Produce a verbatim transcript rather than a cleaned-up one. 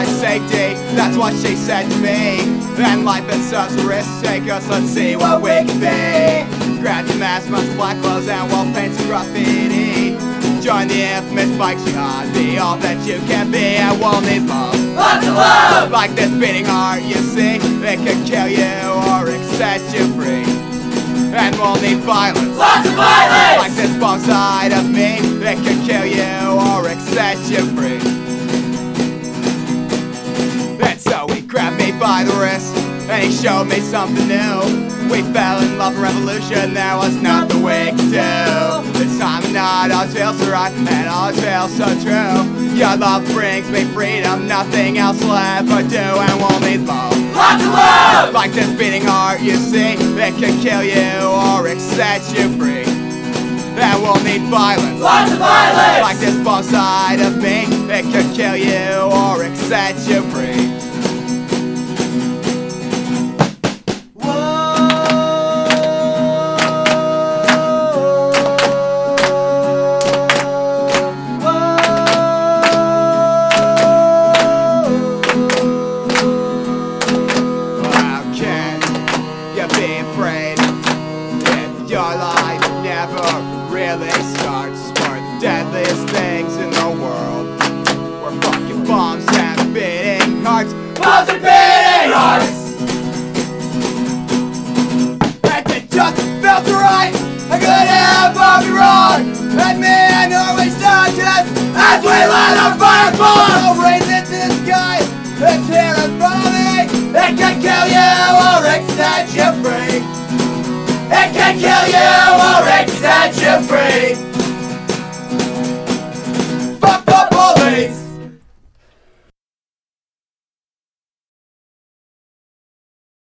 my safety, that's what she said to me. And life itself's a risk, take us, let's see what we can be. Grab your mask, muscle black clothes and wall paint some graffiti. Join the infamous bike jihad, be all that you can be. And we'll need love, Lots of love! like this beating heart you see. It can kill you or it set you free. And we'll need violence, Lots of violence! like this bomb side of me. It can kill you or it set you free. And so he grabbed me by the wrist and he showed me something new. We fell in love and revolution, there was nothing we could do. This time not always feels so right and always feels so true. Your love brings me freedom, nothing else will ever do. And we'll need love, Lots of love! like this beating heart you see. It can kill you or it sets you free. And we'll need violence, Lots of violence! like this bomb side of me. It can kill you or it sets you free. Be afraid if your life never really starts. We're the deadliest things in the world. We're fucking bombs and beating hearts. Bombs and beating hearts! And it just felt right. I could ever be wrong. And me and always just As we let our fire bombs! I'll raise it to the sky and tear it from me. It can kill you or it set you free! It can kill you or it set you free!